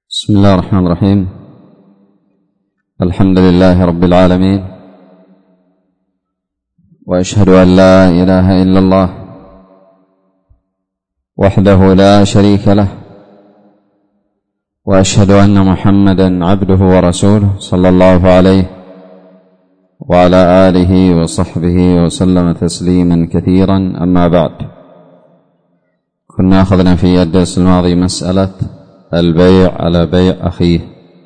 بسم الله الرحمن الرحيم. الحمد لله رب العالمين، وأشهد أن لا إله إلا الله وحده لا شريك له، وأشهد أن محمدا عبده ورسوله صلى الله عليه وعلى آله وصحبه وسلم تسليما كثيرا. أما بعد، كنا أخذنا في الدرس الماضي مسألة البيع على بيع أخيه،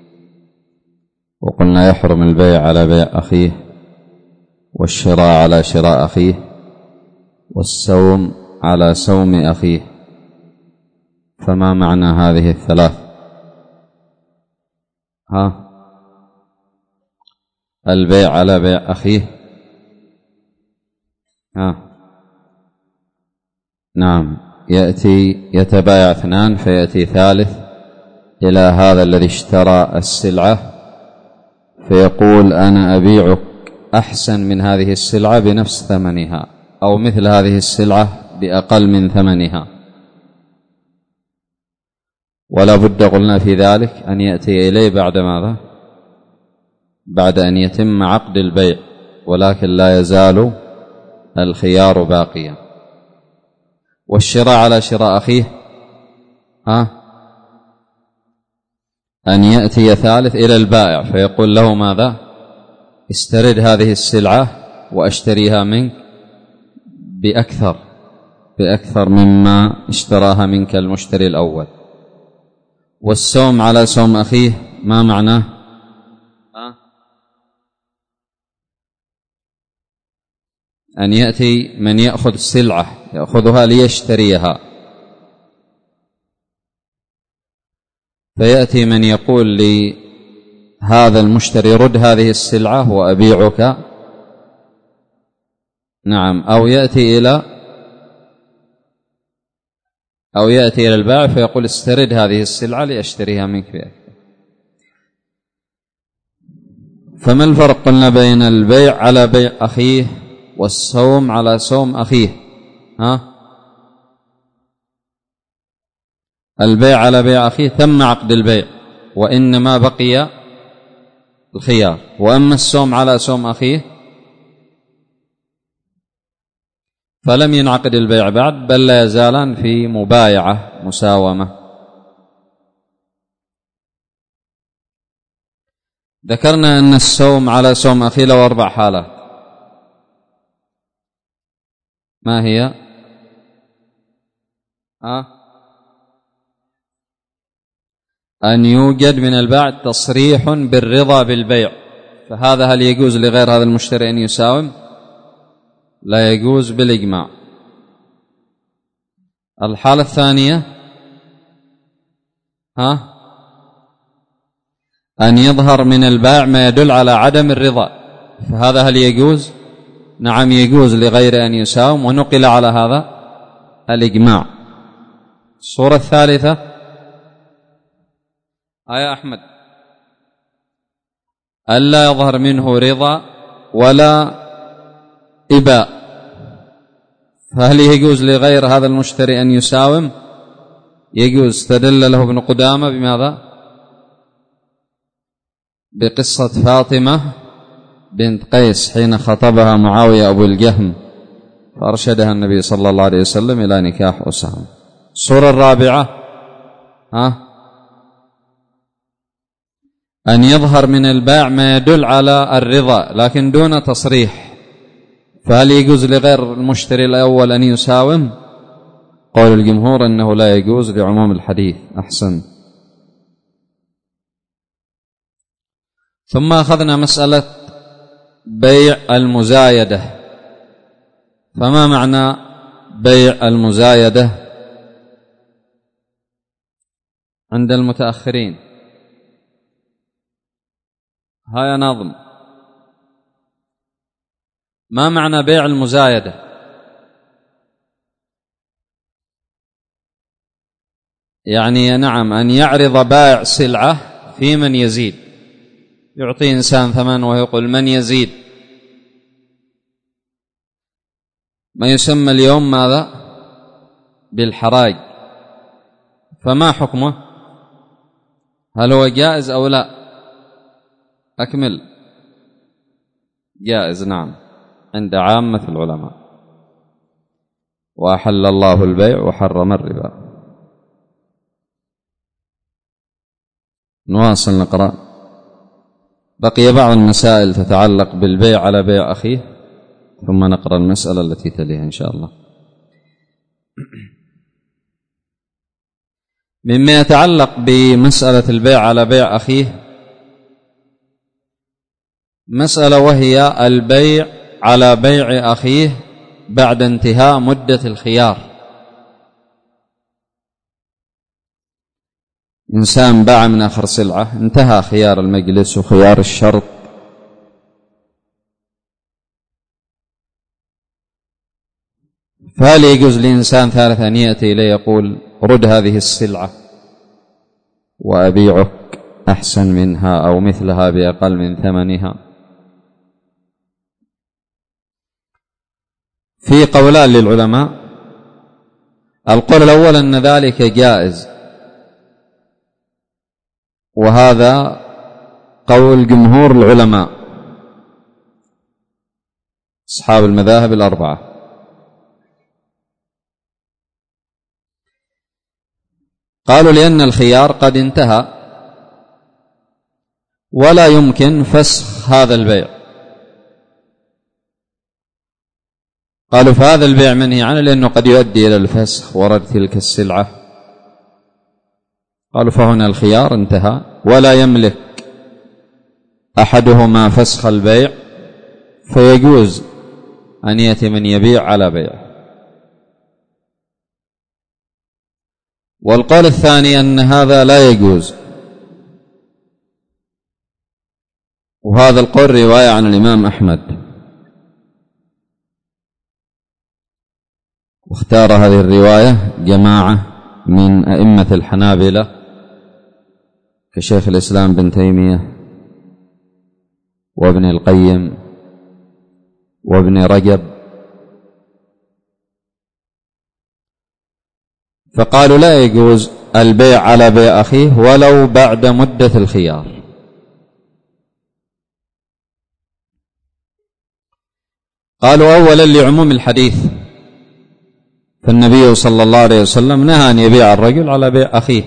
وقلنا يحرم البيع على بيع أخيه، والشراء على شراء أخيه، والسوم على سوم أخيه. فما معنى هذه الثلاث؟ البيع على بيع أخيه، نعم، يأتي يتبايع اثنان فيأتي ثالث إلى هذا الذي اشترى السلعة فيقول أنا أبيعك أحسن من هذه السلعة بنفس ثمنها، أو مثل هذه السلعة بأقل من ثمنها. ولا بد قلنا في ذلك أن يأتي إليه بعد ماذا؟ بعد أن يتم عقد البيع، ولكن لا يزال الخيار باقيا. والشراء على شراء أخيه أن يأتي ثالث إلى البائع فيقول له ماذا؟ استرد هذه السلعة وأشتريها منك بأكثر مما اشتراها منك المشتري الأول. والسوم على سوم أخيه ما معناه؟ أن يأتي من يأخذ السلعة يأخذها ليشتريها، فيأتي من يقول لهذا المشتري رد هذه السلعة وأبيعك، نعم، أو يأتي إلى البائع فيقول استرد هذه السلعة لأشتريها منك بأكثر. فما الفرق قلنا بين البيع على بيع أخيه والسوم على سوم أخيه؟ البيع على بيع أخيه تم عقد البيع وإنما بقي الخيار، وأما السوم على سوم أخيه فلم ينعقد البيع بعد، بل لا يزالان في مبايعة مساومة. ذكرنا أن السوم على سوم أخيه له 4 حالات. ما هي؟ أن يوجد من البائع تصريح بالرضا بالبيع، فهذا هل يجوز لغير هذا المشتري أن يساوم؟ لا يجوز بالإجماع. الحالة الثانية أن يظهر من البائع ما يدل على عدم الرضا، فهذا هل يجوز؟ نعم يجوز لغير أن يساوم، ونقل على هذا الإجماع. الصورة الثالثة يا أحمد ألا يظهر منه رضا ولا إباء، فهل يجوز لغير هذا المشتري أن يساوم؟ يجوز. استدل له ابن قدامة بماذا؟ بقصة فاطمة بنت قيس حين خطبها معاوية أبو الجهم فأرشدها النبي صلى الله عليه وسلم إلى نكاح أسامة. الصورة الرابعة أن يظهر من البائع ما يدل على الرضا لكن دون تصريح، فهل يجوز لغير المشتري الأول أن يساوم؟ قول الجمهور أنه لا يجوز لعموم الحديث. أحسن. ثم أخذنا مسألة بيع المزايدة. فما معنى بيع المزايدة عند المتأخرين؟ يا ناظم، ما معنى بيع المزايدة؟ يعني نعم أن يعرض بائع سلعة في من يزيد، يعطي إنسان ثمن ويقول من يزيد، ما يسمى اليوم ماذا؟ بالحراج. فما حكمه؟ هل هو جائز أو لا؟ أكمل. جائز نعم عند عامة العلماء. وأحل الله البيع وحرم الربا. نواصل نقرأ. بقي بعض المسائل تتعلق بالبيع على بيع أخيه، ثم نقرأ المسألة التي تليها إن شاء الله. مما يتعلق بمسألة البيع على بيع أخيه مسألة، وهي البيع على بيع أخيه بعد انتهاء مدة الخيار. إنسان باع من آخر سلعة، انتهى خيار المجلس وخيار الشرط، فهل يجوز لإنسان ثالث أن يأتي إليه يقول رد هذه السلعة وأبيعك أحسن منها أو مثلها بأقل من ثمنها؟ في قولان للعلماء. القول الأول أن ذلك جائز، وهذا قول جمهور العلماء أصحاب المذاهب الأربعة. قالوا لأن الخيار قد انتهى ولا يمكن فسخ هذا البيع. قالوا فهذا البيع منهي عنه لأنه قد يؤدي إلى الفسخ ورد تلك السلعة. قالوا فهنا الخيار انتهى ولا يملك أحدهما فسخ البيع، فيجوز أن يأتي من يبيع على بيع. والقول الثاني أن هذا لا يجوز، وهذا القول رواية عن الإمام أحمد، واختار هذه الرواية جماعة من أئمة الحنابلة كشيخ الإسلام بن تيمية وابن القيم وابن رجب، فقالوا لا يجوز البيع على بيع أخيه ولو بعد مدة الخيار. قالوا أولا لعموم الحديث، فالنبي صلى الله عليه وسلم نهى أن يبيع الرجل على بيع أخيه،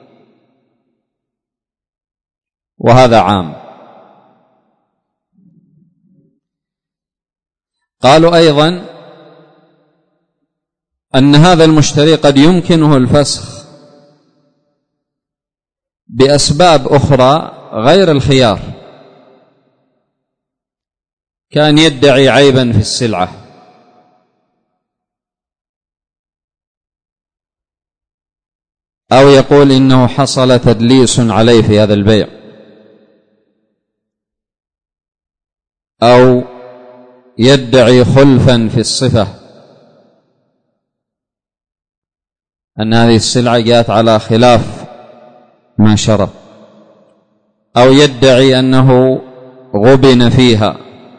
وهذا عام. قالوا أيضا أن هذا المشتري قد يمكنه الفسخ بأسباب أخرى غير الخيار، كان يدعي عيبا في السلعة أو يقول إنه حصل تدليس عليه في هذا البيع، أو يدعي خلفا في الصفة، أن هذه السلعة جاءت على خلاف ما شرط، أو يدعي أنه غبن فيها.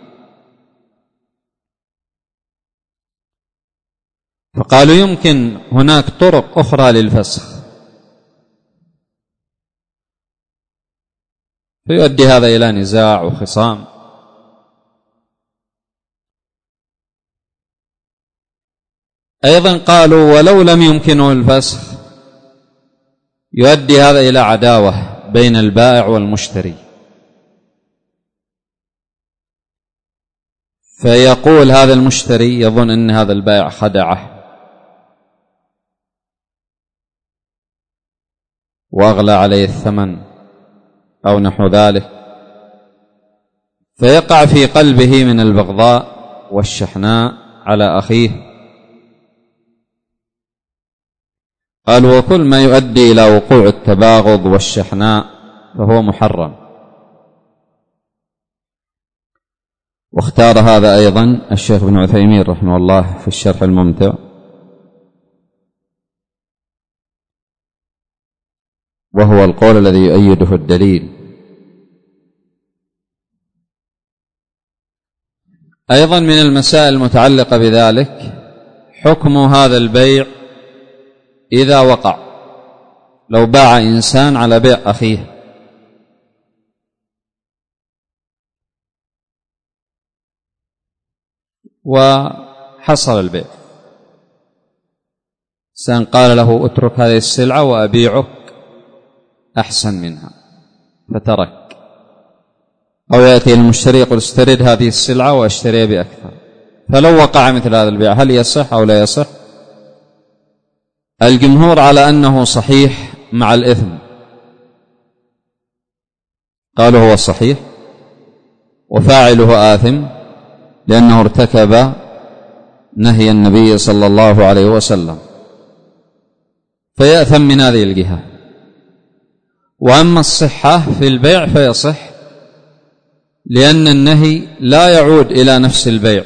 فقالوا يمكن هناك طرق أخرى للفسخ، فيؤدي هذا إلى نزاع وخصام. أيضا قالوا ولو لم يمكنه الفسخ يؤدي هذا إلى عداوة بين البائع والمشتري، فيقول هذا المشتري يظن أن هذا البائع خدعه وأغلى عليه الثمن أو نحو ذلك، فيقع في قلبه من البغضاء والشحناء على أخيه. قالوا وكل ما يؤدي إلى وقوع التباغض والشحناء فهو محرم. واختار هذا أيضا الشيخ ابن عثيمين رحمه الله في الشرح الممتع، وهو القول الذي يؤيده الدليل. أيضا من المسائل المتعلقة بذلك حكم هذا البيع إذا وقع. لو باع إنسان على بيع أخيه وحصل البيع. إنسان قال له اترك هذه السلعة وأبيعك أحسن منها فترك، أو يأتي المشتري يقول استرد هذه السلعة واشتريها بأكثر، فلو وقع مثل هذا البيع هل يصح أو لا يصح؟ الجمهور على أنه صحيح مع الإثم، قالوا هو صحيح وفاعله آثم لأنه ارتكب نهي النبي صلى الله عليه وسلم فيأثم من هذه الجهة. وأما الصحة في البيع فيصح لأن النهي لا يعود إلى نفس البيع،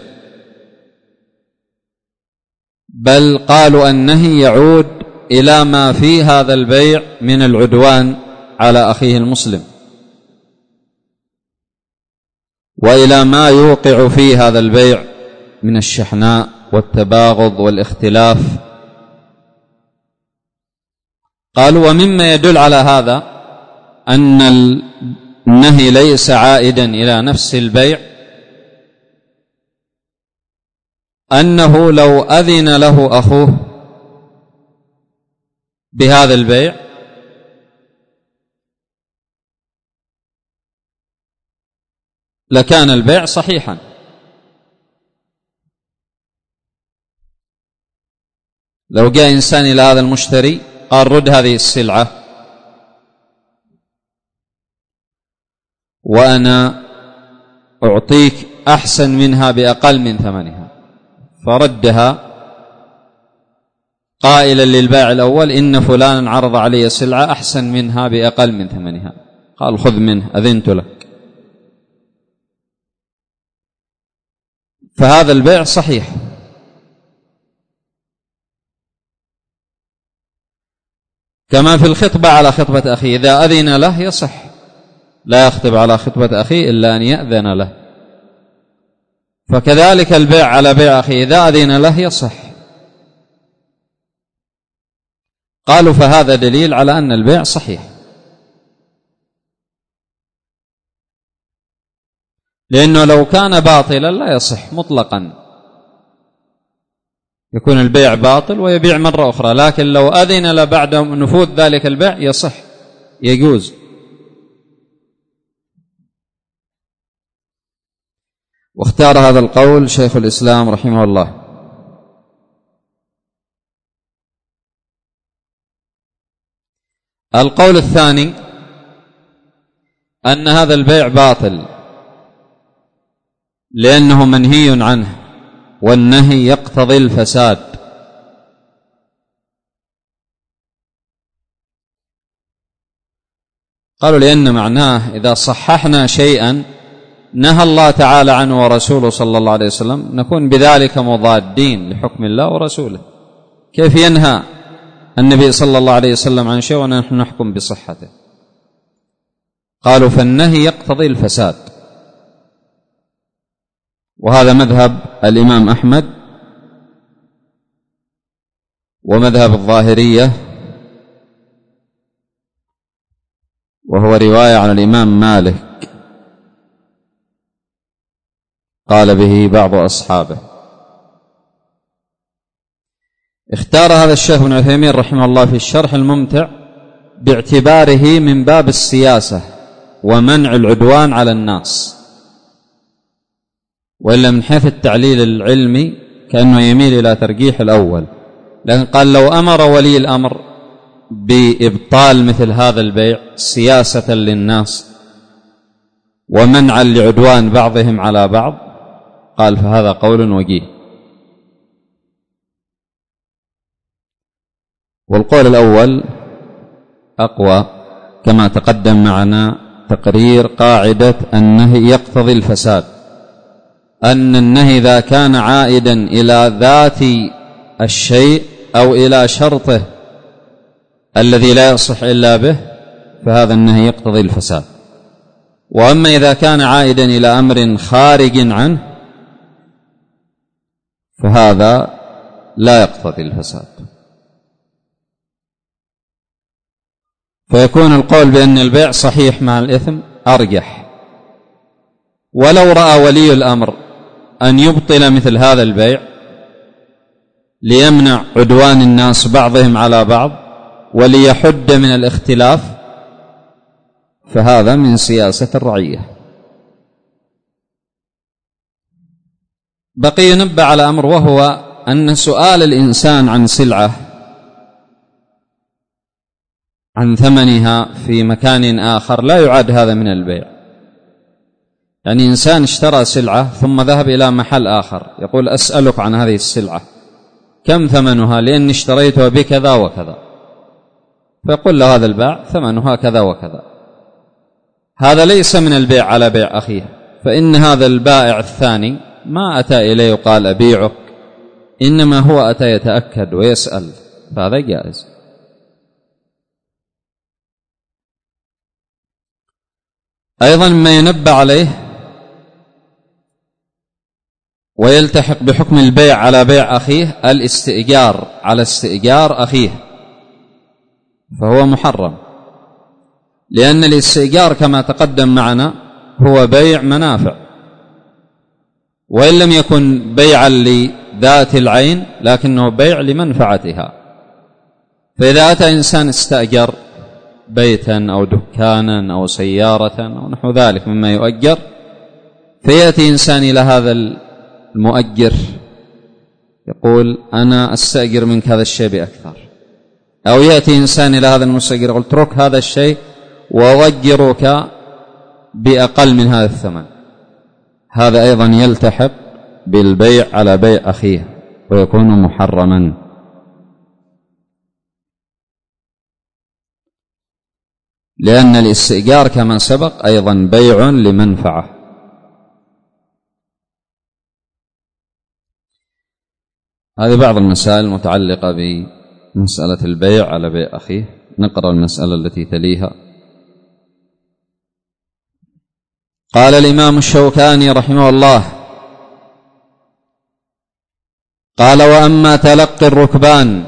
بل قالوا النهي يعود إلى ما في هذا البيع من العدوان على أخيه المسلم، وإلى ما يوقع في هذا البيع من الشحناء والتباغض والاختلاف. قالوا ومما يدل على هذا أن النهي ليس عائدا إلى نفس البيع أنه لو أذن له أخوه بهذا البيع لكان البيع صحيحا، لو جاء إنسان إلى هذا المشتري قال رد هذه السلعة وأنا أعطيك أحسن منها بأقل من ثمنها، فردها قائلا للبائع الأول إن فلانا عرض علي سلعة أحسن منها بأقل من ثمنها، قال خذ منه أذنت لك، فهذا البيع صحيح. كما في الخطبة على خطبة أخيه إذا أذن له يصح، لا يخطب على خطبة أخيه إلا أن يأذن له، فكذلك البيع على بيع أخيه إذا أذن له يصح. قالوا فهذا دليل على أن البيع صحيح، لأنه لو كان باطلا لا يصح مطلقا، يكون البيع باطل ويبيع مرة أخرى، لكن لو أذن له بعد نفوذ ذلك البيع يصح يجوز. واختار هذا القول شيخ الإسلام رحمه الله. القول الثاني أن هذا البيع باطل لأنه منهي عنه والنهي يقتضي الفساد، قالوا لأن معناه إذا صححنا شيئا نهى الله تعالى عنه ورسوله صلى الله عليه وسلم نكون بذلك مضادين لحكم الله ورسوله. كيف ينهى النبي صلى الله عليه وسلم عن شيء ونحن نحكم بصحته؟ قالوا فالنهي يقتضي الفساد، وهذا مذهب الإمام أحمد ومذهب الظاهرية، وهو رواية عن الإمام مالك قال به بعض أصحابه. اختار هذا الشيخ ابن عثيمين رحمه الله في الشرح الممتع باعتباره من باب السياسة ومنع العدوان على الناس، وإلا من حيث التعليل العلمي كأنه يميل إلى ترجيح الأول، لكن قال لو أمر ولي الأمر بإبطال مثل هذا البيع سياسة للناس ومنعا لعدوان بعضهم على بعض، قال فهذا قول وجيه. والقول الأول أقوى كما تقدم معنا تقرير قاعدة النهي يقتضي الفساد، أن النهي إذا كان عائدا إلى ذات الشيء أو إلى شرطه الذي لا يصح إلا به فهذا النهي يقتضي الفساد، وأما إذا كان عائدا إلى أمر خارج عنه فهذا لا يقتضي الفساد. فيكون القول بأن البيع صحيح مع الإثم أرجح. ولو رأى ولي الأمر أن يبطل مثل هذا البيع ليمنع عدوان الناس بعضهم على بعض وليحد من الاختلاف، فهذا من سياسة الرعية. بقي ينبه على أمر، وهو أن سؤال الإنسان عن سلعة عن ثمنها في مكان آخر لا يعد هذا من البيع. يعني إنسان اشترى سلعة ثم ذهب إلى محل آخر يقول أسألك عن هذه السلعة كم ثمنها لأني اشتريتها بكذا وكذا، فيقول له هذا الباع ثمنها كذا وكذا. هذا ليس من البيع على بيع أخيه، فإن هذا البائع الثاني ما أتى إليه وقال أبيعك، إنما هو أتى يتأكد ويسأل، فهذا جائز. أيضا مما ينبه عليه ويلتحق بحكم البيع على بيع أخيه الاستئجار على استئجار أخيه، فهو محرم، لأن الاستئجار كما تقدم معنا هو بيع منافع، وإن لم يكن بيعا لذات العين لكنه بيع لمنفعتها. فإذا أتى إنسان استأجر بيتا أو دكانا أو سيارة أو نحو ذلك مما يؤجر، فيأتي إنسان إلى هذا المؤجر يقول أنا أستأجر منك هذا الشيء بأكثر، أو يأتي إنسان إلى هذا المستأجر يقول اترك هذا الشيء وأؤجرك بأقل من هذا الثمن، هذا أيضا يلتحق بالبيع على بيع أخيه ويكون محرما. لأن الاستئجار كما سبق أيضا بيع لمنفعة. هذه بعض المسائل المتعلقة بمسألة البيع على بيع أخيه. نقرأ المسألة التي تليها. قال الإمام الشوكاني رحمه الله: قال: وأما تلقي الركبان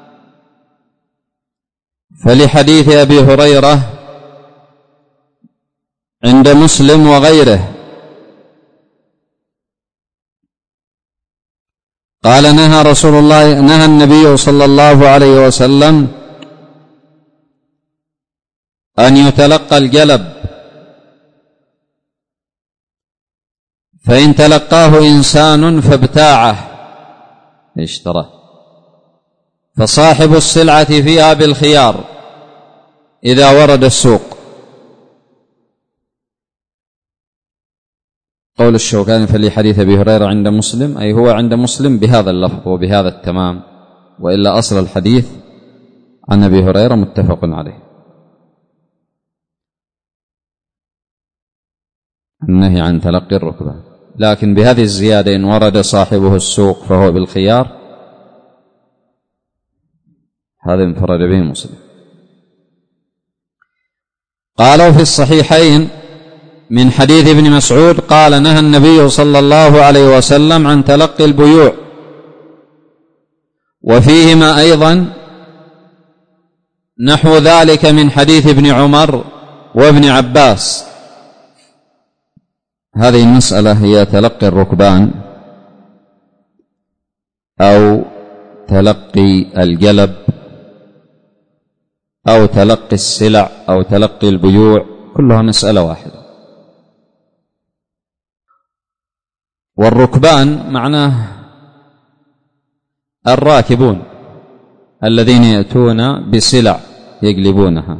فلحديث أبي هريرة عند مسلم وغيره قال: نهى النبي صلى الله عليه وسلم أن يتلقى الجلب، فإن تلقاه إنسان فابتاعه اشتراه فصاحب السلعة فيها بالخيار إذا ورد السوق. قول الشوكاني فلحديث أبي هريرة عند مسلم، أي هو عند مسلم بهذا اللفظ وبهذا التمام، وإلا أصل الحديث عن أبي هريرة متفق عليه، النهي عن تلقي الركبة، لكن بهذه الزيادة إن ورد صاحبه السوق فهو بالخيار، هذا انفرد به مسلم. قالوا في الصحيحين من حديث ابن مسعود قال: نهى النبي صلى الله عليه وسلم عن تلقي البيوع، وفيهما أيضا نحو ذلك من حديث ابن عمر وابن عباس. هذه المسألة هي تلقي الركبان أو تلقي الجلب أو تلقي السلع أو تلقي البيوع، كلها مسألة واحدة. والركبان معناه الراكبون الذين يأتون بسلع يجلبونها،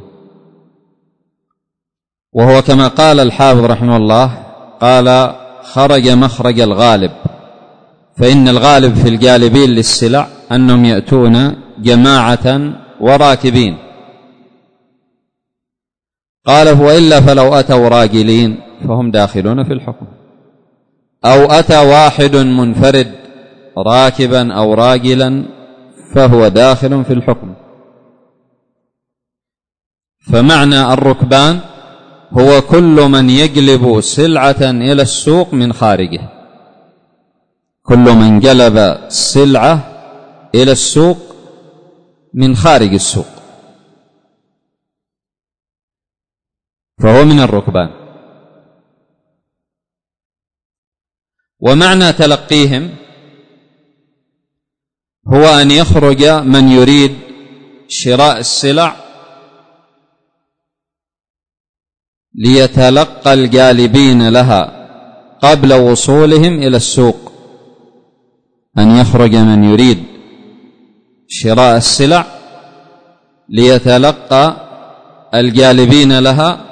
وهو كما قال الحافظ رحمه الله قال: خرج مخرج الغالب، فإن الغالب في الجالبين للسلع أنهم يأتون جماعة وراكبين. قال: وإلا فلو أتوا راجلين فهم داخلون في الحكم، أو أتى واحد منفرد راكبا أو راجلا فهو داخل في الحكم. فمعنى الركبان هو كل من يجلب سلعة إلى السوق من خارجه، كل من جلب سلعة إلى السوق من خارج السوق فهو من الركبان. ومعنى تلقيهم هو أن يخرج من يريد شراء السلع ليتلقى الجالبين لها قبل وصولهم إلى السوق، أن يخرج من يريد شراء السلع ليتلقى الجالبين لها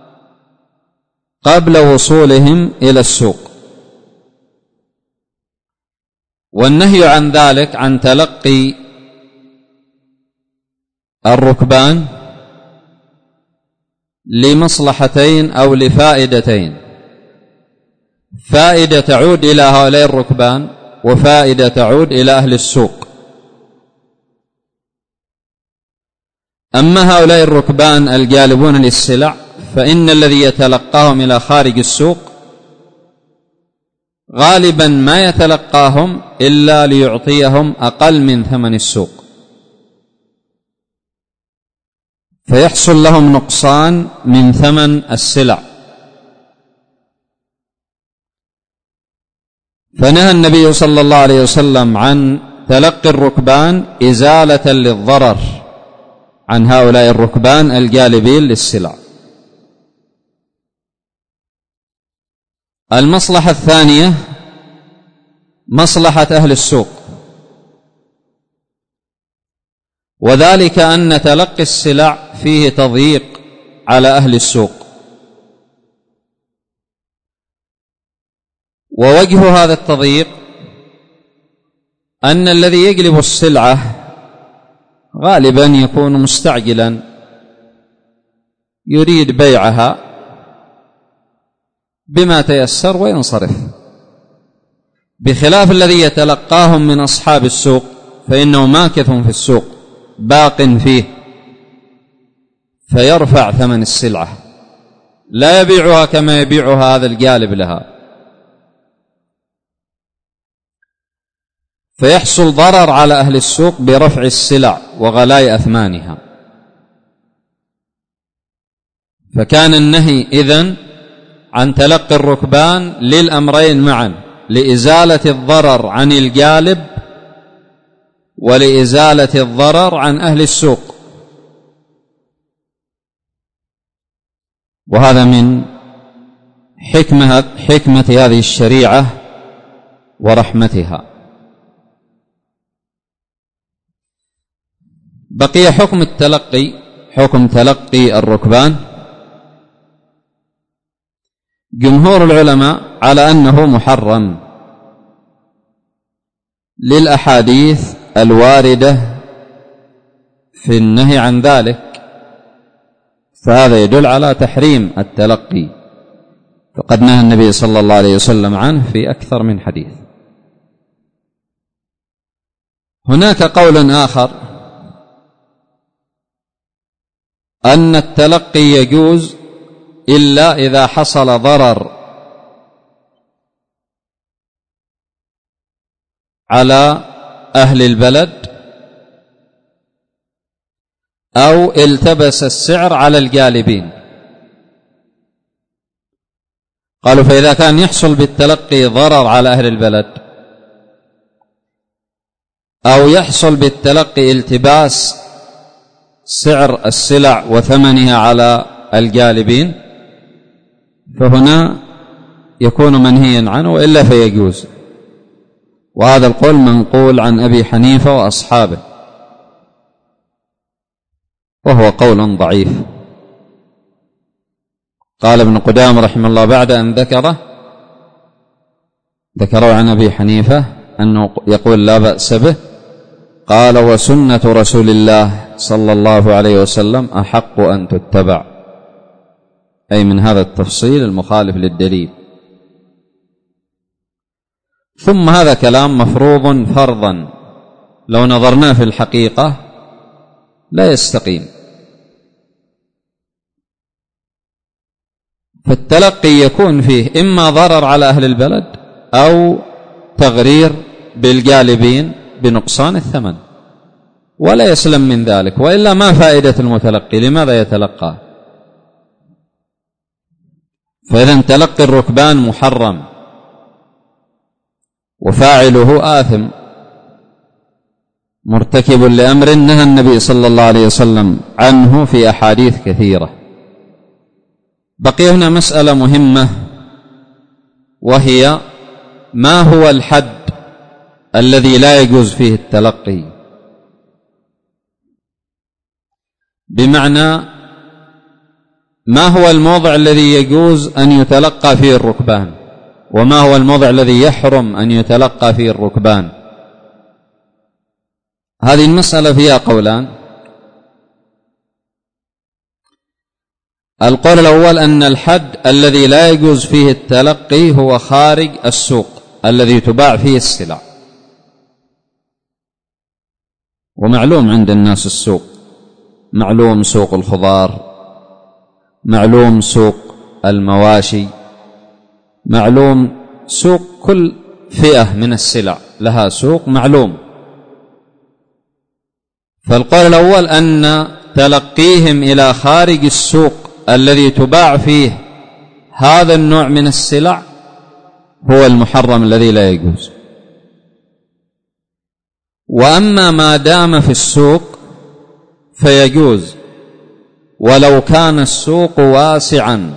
قبل وصولهم إلى السوق. والنهي عن ذلك، عن تلقي الركبان، لمصلحتين أو لفائدتين: فائدة تعود إلى هؤلاء الركبان، وفائدة تعود إلى أهل السوق. أما هؤلاء الركبان الجالبون للسلع فإن الذي يتلقاهم إلى خارج السوق غالبا ما يتلقاهم إلا ليعطيهم أقل من ثمن السوق، فيحصل لهم نقصان من ثمن السلع. فنهى النبي صلى الله عليه وسلم عن تلقي الركبان إزالة للضرر عن هؤلاء الركبان الجالبين للسلع. المصلحة الثانية مصلحة أهل السوق، وذلك أن تلقي السلع فيه تضييق على أهل السوق، ووجه هذا التضييق أن الذي يجلب السلعة غالبا يكون مستعجلا يريد بيعها بما تيسر وينصرف، بخلاف الذي يتلقاهم من أصحاب السوق فإنه ماكث في السوق باق فيه، فيرفع ثمن السلعة، لا يبيعها كما يبيعها هذا الجالب لها، فيحصل ضرر على أهل السوق برفع السلع وغلاء أثمانها. فكان النهي إذن عن تلقي الركبان للأمرين معا: لإزالة الضرر عن الجالب ولإزالة الضرر عن أهل السوق. وهذا من حكمة هذه الشريعة ورحمتها. بقي حكم تلقي الركبان. جمهور العلماء على أنه محرم للأحاديث الواردة في النهي عن ذلك، فهذا يدل على تحريم التلقي، فقد نهى النبي صلى الله عليه وسلم عنه في أكثر من حديث. هناك قول آخر أن التلقي يجوز إلا إذا حصل ضرر على أهل البلد أو التبس السعر على الجالبين. قالوا فإذا كان يحصل بالتلقي ضرر على أهل البلد أو يحصل بالتلقي التباس سعر السلع وثمنها على الجالبين فهنا يكون منهيا عنه، وإلا فيجوز. وهذا القول منقول عن أبي حنيفة وأصحابه، وهو قول ضعيف. قال ابن قدامة رحمه الله بعد أن ذكروا عن أبي حنيفة أنه يقول لا بأس به، قال وسنة رسول الله صلى الله عليه وسلم أحق أن تتبع، أي من هذا التفصيل المخالف للدليل. ثم هذا كلام مفروض فرضا لو نظرنا في الحقيقة لا يستقيم. فالتلقي يكون فيه إما ضرر على أهل البلد أو تغرير بالجالبين بنقصان الثمن، ولا يسلم من ذلك، وإلا ما فائدة المتلقي؟ لماذا يتلقى؟ فإذا تلقي الركبان محرم، وفاعله آثم مرتكب لأمر نهى النبي صلى الله عليه وسلم عنه في أحاديث كثيرة. بقي هنا مسألة مهمة، وهي ما هو الحد الذي لا يجوز فيه التلقي؟ بمعنى ما هو الموضع الذي يجوز أن يتلقى فيه الركبان، وما هو الموضع الذي يحرم أن يتلقى فيه الركبان؟ هذه المسألة فيها قولان. القول الأول أن الحد الذي لا يجوز فيه التلقي هو خارج السوق الذي تباع فيه السلع، ومعلوم عند الناس السوق، معلوم سوق الخضار، معلوم سوق المواشي، معلوم سوق كل فئة من السلع لها سوق معلوم. فالقول الأول أن تلقيهم إلى خارج السوق الذي تباع فيه هذا النوع من السلع هو المحرم الذي لا يجوز. وأما ما دام في السوق فيجوز، ولو كان السوق واسعا.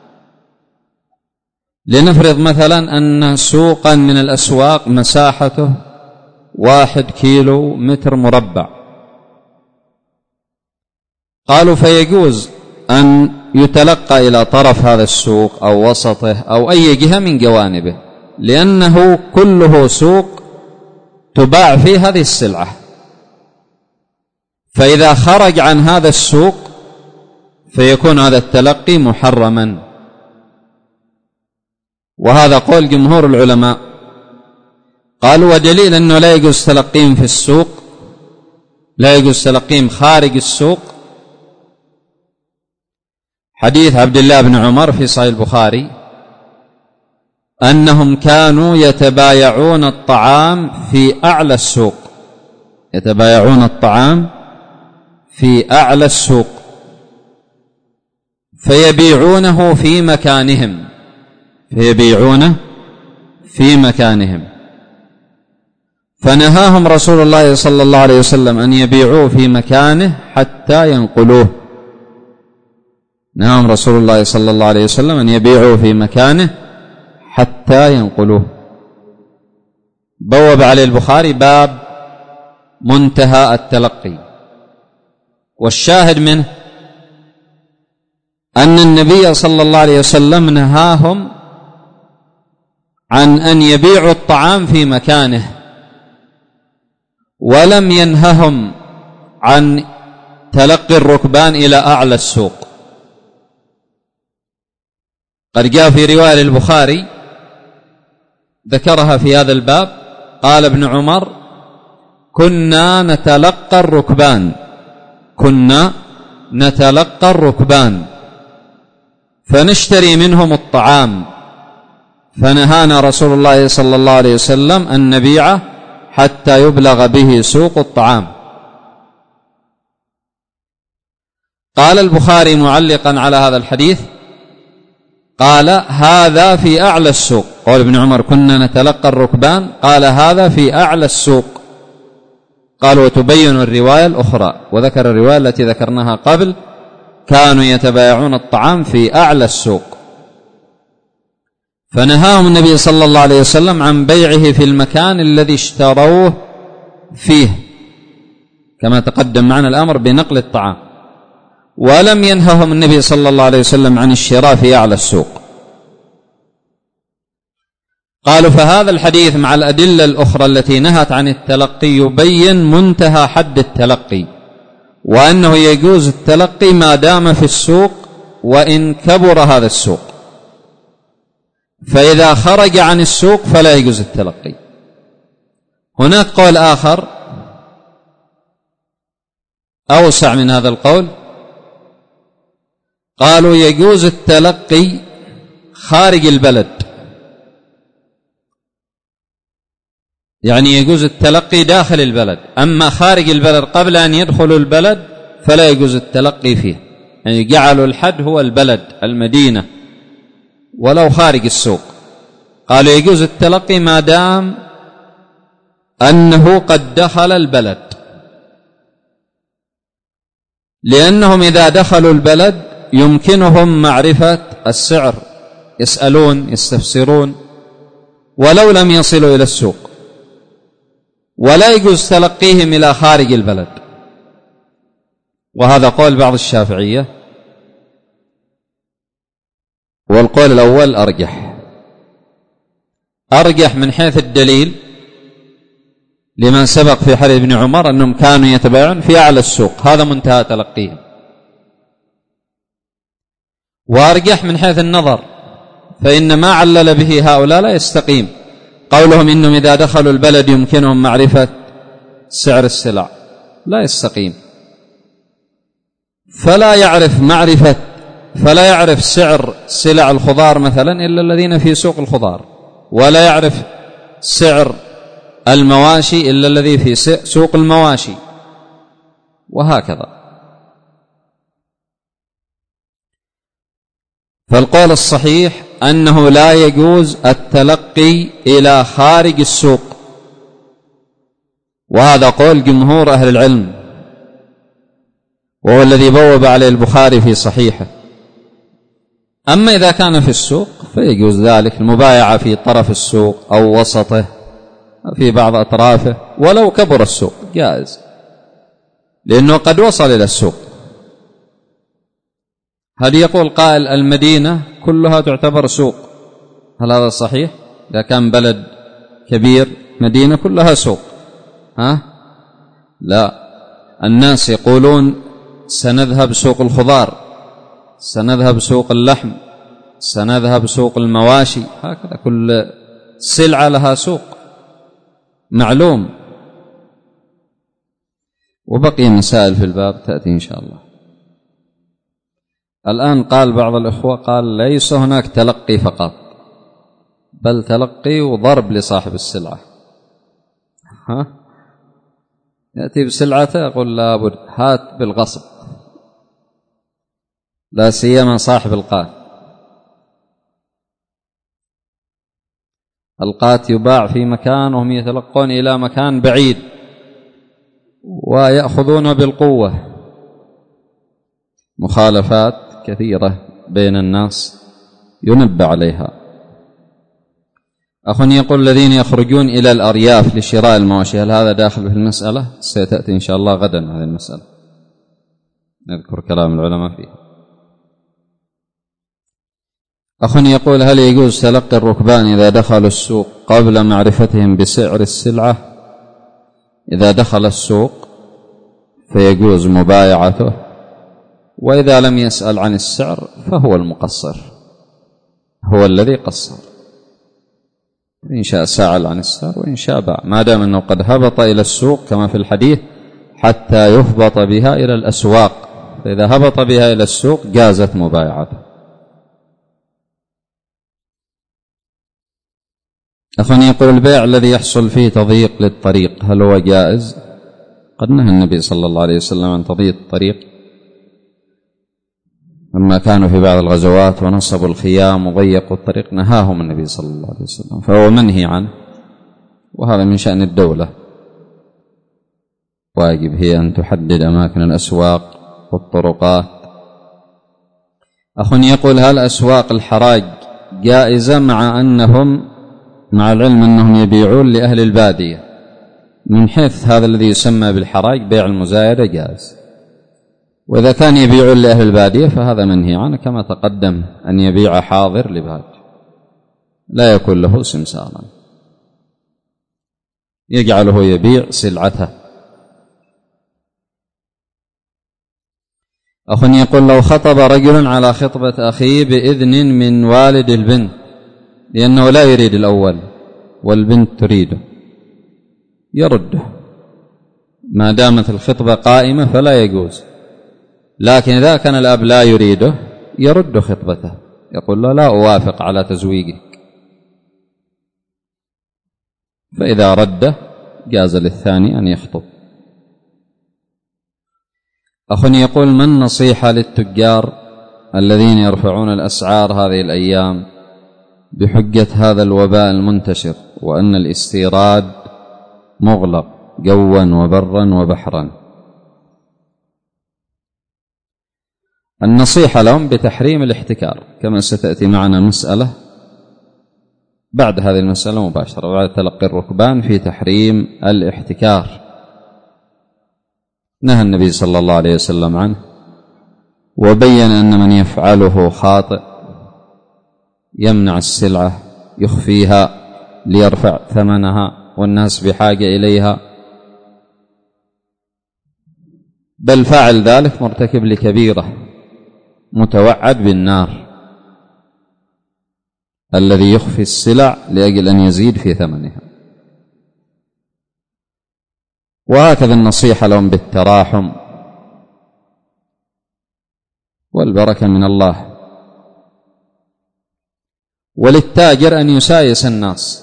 لنفرض مثلا أن سوقا من الأسواق مساحته 1 كيلو متر مربع، قالوا فيجوز أن يتلقى إلى طرف هذا السوق أو وسطه أو أي جهة من جوانبه، لأنه كله سوق تباع فيه هذه السلعة. فإذا خرج عن هذا السوق فيكون هذا التلقي محرما، وهذا قول جمهور العلماء. قالوا ودليل أنه لا يجوز تلقيهم في السوق، لا يجوز تلقيهم خارج السوق، حديث عبد الله بن عمر في صحيح البخاري أنهم كانوا يتبايعون الطعام في أعلى السوق، يتبايعون الطعام في أعلى السوق فيبيعونه في مكانهم، فيبيعونه في مكانهم. فنهاهم رسول الله صلى الله عليه وسلم أن يبيعوه في مكانه حتى ينقلوه، نهاهم رسول الله صلى الله عليه وسلم أن يبيعوه في مكانه حتى ينقلوه. بوب عليه البخاري باب منتهى التلقي. والشاهد منه أن النبي صلى الله عليه وسلم نهاهم عن أن يبيعوا الطعام في مكانه، ولم ينههم عن تلقي الركبان إلى أعلى السوق. قد جاء في رواية للبخاري ذكرها في هذا الباب، قال ابن عمر: كنا نتلقى الركبان، كنا نتلقى الركبان فنشتري منهم الطعام، فنهانا رسول الله صلى الله عليه وسلم أن نبيعه حتى يبلغ به سوق الطعام. قال البخاري معلقا على هذا الحديث، قال: هذا في أعلى السوق. قال ابن عمر: كنا نتلقى الركبان، قال: هذا في أعلى السوق. قال: وتبين الرواية الأخرى، وذكر الرواية التي ذكرناها قبل، كانوا يتبايعون الطعام في أعلى السوق. فنهاهم النبي صلى الله عليه وسلم عن بيعه في المكان الذي اشتروه فيه، كما تقدم معنا الأمر بنقل الطعام، ولم ينههم النبي صلى الله عليه وسلم عن الشراء في أعلى السوق. قالوا: فهذا الحديث مع الأدلة الأخرى التي نهت عن التلقي يبين منتهى حد التلقي، وأنه يجوز التلقي ما دام في السوق وإن كبر هذا السوق، فإذا خرج عن السوق فلا يجوز التلقي. هناك قول آخر أوسع من هذا القول، قالوا: يجوز التلقي خارج البلد، يعني يجوز التلقي داخل البلد، أما خارج البلد قبل أن يدخلوا البلد فلا يجوز التلقي فيه، يعني جعلوا الحد هو البلد المدينة ولو خارج السوق. قالوا: يجوز التلقي ما دام أنه قد دخل البلد، لأنهم إذا دخلوا البلد يمكنهم معرفة السعر، يسألون يستفسرون ولو لم يصلوا إلى السوق، ولا يجوز تلقيهم إلى خارج البلد. وهذا قول بعض الشافعية، والقول الأول أرجح من حيث الدليل لمن سبق في حديث ابن عمر أنهم كانوا يتبايعون في أعلى السوق، هذا منتهى تلقيهم. وأرجح من حيث النظر، فإن ما علل به هؤلاء لا يستقيم، قولهم إنهم إذا دخلوا البلد يمكنهم معرفة سعر السلع، لا يستقيم. فلا يعرف سعر سلع الخضار مثلا إلا الذين في سوق الخضار، ولا يعرف سعر المواشي إلا الذي في سوق المواشي، وهكذا. فالقول الصحيح أنه لا يجوز التلقي إلى خارج السوق، وهذا قول جمهور أهل العلم، وهو الذي بوب عليه البخاري في صحيحه. أما إذا كان في السوق فيجوز ذلك، المبايعة في طرف السوق أو وسطه في بعض أطرافه، ولو كبر السوق جائز، لأنه قد وصل إلى السوق. هل يقول قائل المدينة كلها تعتبر سوق؟ هل هذا صحيح؟ إذا كان بلد كبير مدينة كلها سوق، لا، الناس يقولون سنذهب سوق الخضار، سنذهب سوق اللحم، سنذهب سوق المواشي، هكذا كل سلعة لها سوق معلوم. وبقي مسائل في الباب تأتي إن شاء الله. الآن قال بعض الإخوة قال ليس هناك تلقي فقط، بل تلقي وضرب لصاحب السلعة. يأتي بسلعته يقول لابد هات بالغصب، لا سيما صاحب القات يباع في مكان وهم يتلقون إلى مكان بعيد ويأخذون بالقوة. مخالفات كثيرة بين الناس ينبه عليها. أخ يقول الذين يخرجون إلى الأرياف لشراء المواشي، هل هذا داخل في المسألة؟ ستأتي إن شاء الله غدا هذه المسألة، نذكر كلام العلماء فيه. أخ يقول هل يجوز تلقي الركبان إذا دخلوا السوق قبل معرفتهم بسعر السلعة؟ إذا دخل السوق فيجوز مبايعته، وإذا لم يسأل عن السعر فهو المقصر، هو الذي قصر، إن شاء سأل عن السعر وإن شاء باع، ما دام أنه قد هبط إلى السوق كما في الحديث حتى يهبط بها إلى الأسواق، فإذا هبط بها إلى السوق جازت مبايعته. أخواني يقول البيع الذي يحصل فيه تضييق للطريق هل هو جائز؟ قد نهى النبي صلى الله عليه وسلم عن تضييق الطريق لما كانوا في بعض الغزوات ونصبوا الخيام وضيقوا الطريق، نهاهم النبي صلى الله عليه وسلم، فهو منهي عنه، وهذا من شأن الدولة، واجب هي أن تحدد أماكن الأسواق والطرقات. أخ يقول هل أسواق الحراج جائزة مع العلم أنهم يبيعون لأهل البادية؟ من حيث هذا الذي يسمى بالحراج بيع المزايدة جائز، وإذا كان يبيعون لأهل البادية فهذا منهي عنه، كما تقدم أن يبيع حاضر لباد لا يكون له سمسارا يجعله يبيع سلعته. أخ يقول لو خطب رجل على خطبة أخيه بإذن من والد البنت لأنه لا يريد الأول والبنت تريده، يرده ما دامت الخطبة قائمة فلا يجوز، لكن إذا كان الأب لا يريده يرد خطبته، يقول له لا أوافق على تزويجك، فإذا رده جاز للثاني أن يخطب. أخ يقول ما النصيحة للتجار الذين يرفعون الأسعار هذه الأيام بحجة هذا الوباء المنتشر وأن الاستيراد مغلق جوا وبرا وبحرا. النصيحة لهم بتحريم الاحتكار، كما ستأتي معنا مسألة بعد هذه المسألة مباشرة، بعد تلقي الركبان في تحريم الاحتكار. نهى النبي صلى الله عليه وسلم عنه، وبين أن من يفعله خاطئ، يمنع السلعة يخفيها ليرفع ثمنها والناس بحاجة إليها، بل فاعل ذلك مرتكب لكبيرة متوعد بالنار، الذي يخفي السلع لأجل أن يزيد في ثمنها. وهكذا النصيحة لهم بالتراحم والبركة من الله. وللتاجر أن يسايس الناس،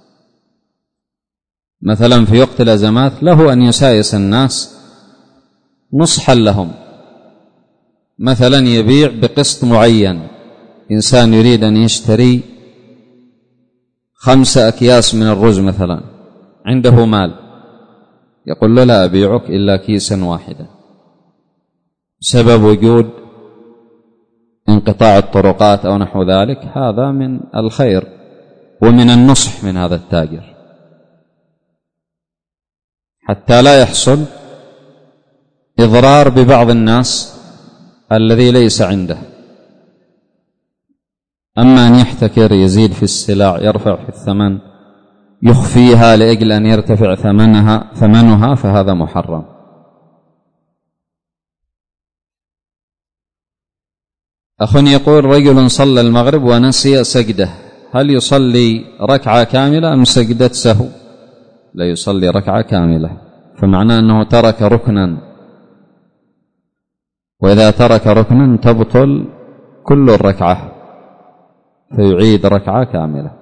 مثلا في وقت الأزمات له أن يسايس الناس نصحا لهم، مثلا يبيع بقسط معين، إنسان يريد أن يشتري 5 أكياس من الرز مثلا، عنده مال، يقول له لا أبيعك إلا كيسا واحدا، سبب وجود انقطاع الطرقات أو نحو ذلك. هذا من الخير ومن النصح من هذا التاجر، حتى لا يحصل إضرار ببعض الناس الذي ليس عنده. أما أن يحتكر، يزيد في السلع، يرفع في الثمن، يخفيها لأجل أن يرتفع ثمنها، فهذا محرم. أخ يقول: رجل صلى المغرب ونسي سجده، هل يصلي ركعة كاملة أم سجدة سهو؟ لا، يصلي ركعة كاملة، فمعناه أنه ترك ركنا، وإذا ترك ركنا تبطل كل الركعة، فيعيد ركعة كاملة.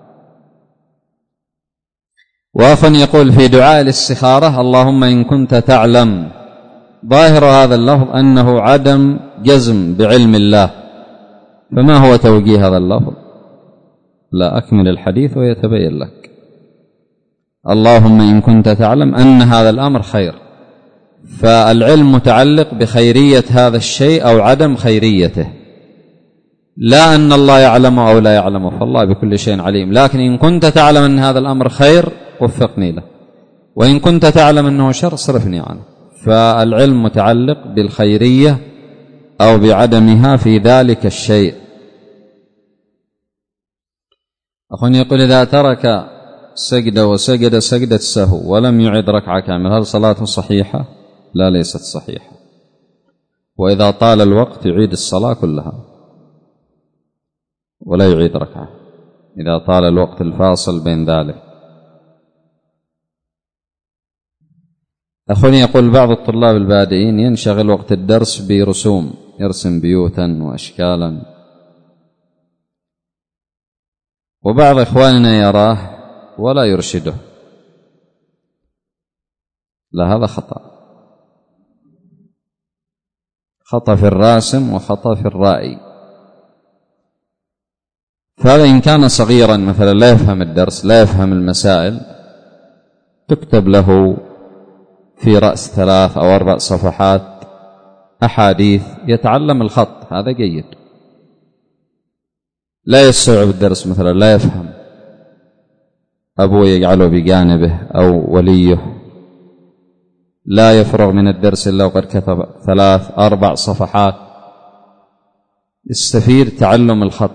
وأخ يقول في دعاء الاستخارة: اللهم إن كنت تعلم، ظاهر هذا اللفظ أنه عدم جزم بعلم الله، فما هو توجيه هذا اللفظ؟ لا، أكمل الحديث ويتبين لك. اللهم إن كنت تعلم أن هذا الأمر خير، فالعلم متعلق بخيرية هذا الشيء أو عدم خيريته، لا أن الله يعلمه أو لا يعلمه، فالله بكل شيء عليم. لكن إن كنت تعلم أن هذا الأمر خير وفقني له، وإن كنت تعلم أنه شر صرفني عنه. فالعلم متعلق بالخيرية أو بعدمها في ذلك الشيء. أخواني يقول: إذا ترك سجدة وسجد سجدة سهو ولم يعد ركعة كاملة، هل صلاته صحيحة؟ لا، ليست صحيحة. وإذا طال الوقت يعيد الصلاة كلها ولا يعيد ركعة إذا طال الوقت الفاصل بين ذلك. أخواني يقول: بعض الطلاب البادئين ينشغل وقت الدرس برسوم، يرسم بيوتا وأشكالا، وبعض إخواننا يراه ولا يرشده. لا، هذا خطأ في الراسم وخطأ في الرائي. فهذا إن كان صغيرا مثلا لا يفهم الدرس، لا يفهم المسائل، تكتب له في رأس 3 أو 4 صفحات أحاديث يتعلم الخط، هذا جيد. لا يستوعب الدرس مثلا، لا يفهم، أبوه يجعله بجانبه أو وليه، لا يفرغ من الدرس إلا وقد كتب 3 4 صفحات، يستفيد تعلم الخط.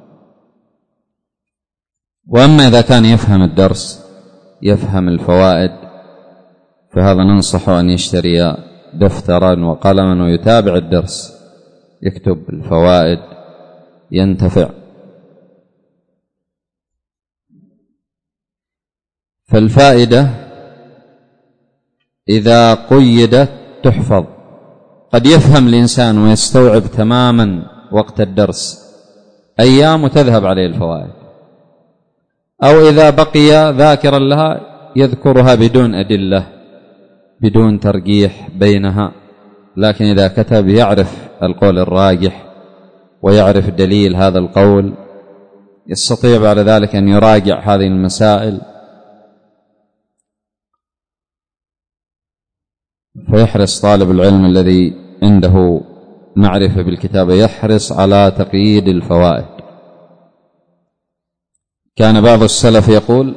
وأما إذا كان يفهم الدرس، يفهم الفوائد، فهذا ننصحه أن يشتري دفترا وقلما ويتابع الدرس، يكتب الفوائد، ينتفع. فالفائدة إذا قيدت تحفظ. قد يفهم الإنسان ويستوعب تماما وقت الدرس، أيام تذهب عليه الفوائد، أو إذا بقي ذاكرا لها يذكرها بدون أدلة، بدون ترجيح بينها. لكن إذا كتب يعرف القول الراجح ويعرف دليل هذا القول، يستطيع بعد ذلك أن يراجع هذه المسائل. فيحرص طالب العلم الذي عنده معرفة بالكتابة يحرص على تقييد الفوائد. كان بعض السلف يقول: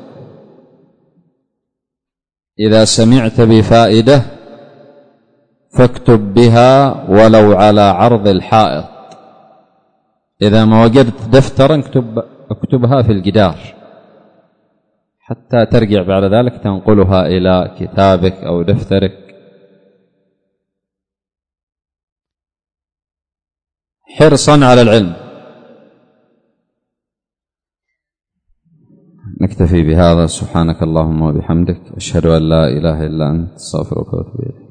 إذا سمعت بفائدة فاكتب بها ولو على عرض الحائط، إذا ما وجدت دفترا اكتبها في الجدار حتى ترجع بعد ذلك تنقلها إلى كتابك أو دفترك. حرصا على العلم. نكتفي بهذا. سبحانك اللهم وبحمدك، أشهد أن لا إله إلا أنت، أستغفرك وأتوب إليك.